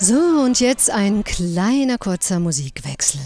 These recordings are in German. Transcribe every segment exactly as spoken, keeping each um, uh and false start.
So, und jetzt ein kleiner kurzer Musikwechsel.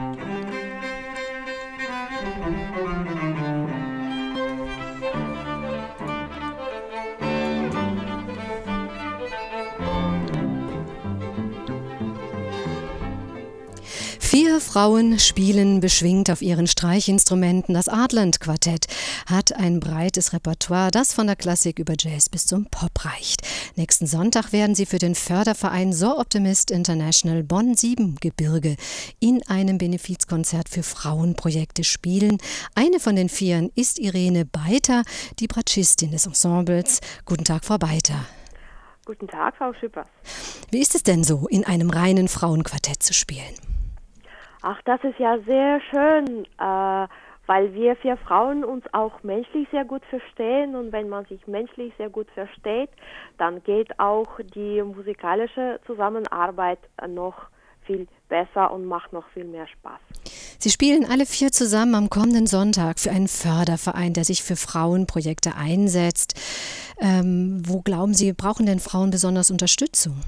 Vier Frauen spielen beschwingt auf ihren Streichinstrumenten. Das Artland-Quartett hat ein breites Repertoire, das von der Klassik über Jazz bis zum Pop reicht. Nächsten Sonntag werden sie für den Förderverein So Optimist International Bonn-Siebengebirge in einem Benefizkonzert für Frauenprojekte spielen. Eine von den Vieren ist Irene Beiter, die Bratschistin des Ensembles. Guten Tag, Frau Beiter. Guten Tag, Frau Schüppers. Wie ist es denn so, in einem reinen Frauenquartett zu spielen? Ach, das ist ja sehr schön, äh, weil wir vier Frauen uns auch menschlich sehr gut verstehen, und wenn man sich menschlich sehr gut versteht, dann geht auch die musikalische Zusammenarbeit noch viel besser und macht noch viel mehr Spaß. Sie spielen alle vier zusammen am kommenden Sonntag für einen Förderverein, der sich für Frauenprojekte einsetzt. Ähm, wo glauben Sie, brauchen denn Frauen besonders Unterstützung?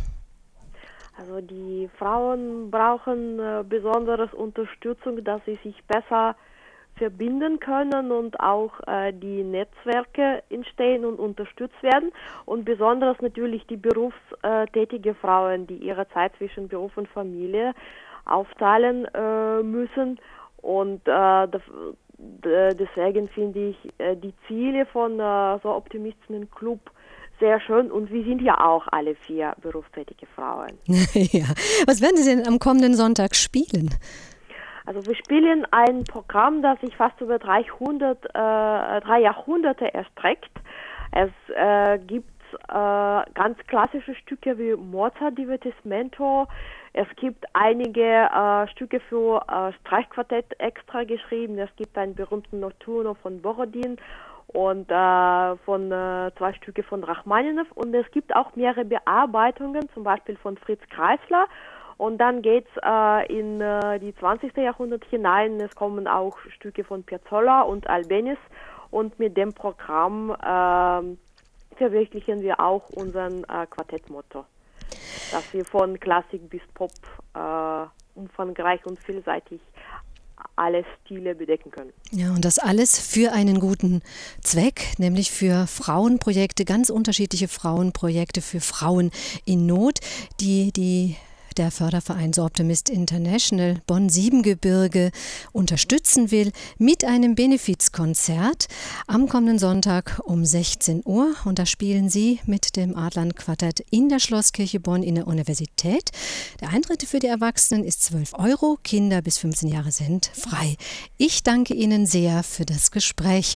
Also die Frauen brauchen äh, besonders Unterstützung, dass sie sich besser verbinden können und auch äh, die Netzwerke entstehen und unterstützt werden. Und besonders natürlich die berufstätige Frauen, die ihre Zeit zwischen Beruf und Familie aufteilen äh, müssen. Und äh, deswegen finde ich äh, die Ziele von äh, So Optimisten Club sehr schön, und wir sind ja auch alle vier berufstätige Frauen. Ja. Was werden Sie denn am kommenden Sonntag spielen? Also wir spielen ein Programm, das sich fast über dreihundert, äh, drei Jahrhunderte erstreckt. Es äh, gibt äh, ganz klassische Stücke wie Mozart Divertimento. Es gibt einige äh, Stücke für äh, Streichquartett extra geschrieben. Es gibt einen berühmten Notturno von Borodin und äh, von äh, zwei Stücke von Rachmaninow, und es gibt auch mehrere Bearbeitungen, zum Beispiel von Fritz Kreisler, und dann geht's äh, in äh, die zwanzigste Jahrhundert hinein. Es kommen auch Stücke von Piazzolla und Albéniz, und mit dem Programm äh, verwirklichen wir auch unseren äh, Quartettmotto, dass wir von Klassik bis Pop äh, umfangreich und vielseitig alle Stile bedecken können. Ja, und das alles für einen guten Zweck, nämlich für Frauenprojekte, ganz unterschiedliche Frauenprojekte für Frauen in Not, die die der Förderverein So Optimist International Bonn-Siebengebirge unterstützen will mit einem Benefizkonzert am kommenden Sonntag um sechzehn Uhr. Und da spielen Sie mit dem Artland-Quartett in der Schlosskirche Bonn in der Universität. Der Eintritt für die Erwachsenen ist zwölf Euro, Kinder bis fünfzehn Jahre sind frei. Ich danke Ihnen sehr für das Gespräch.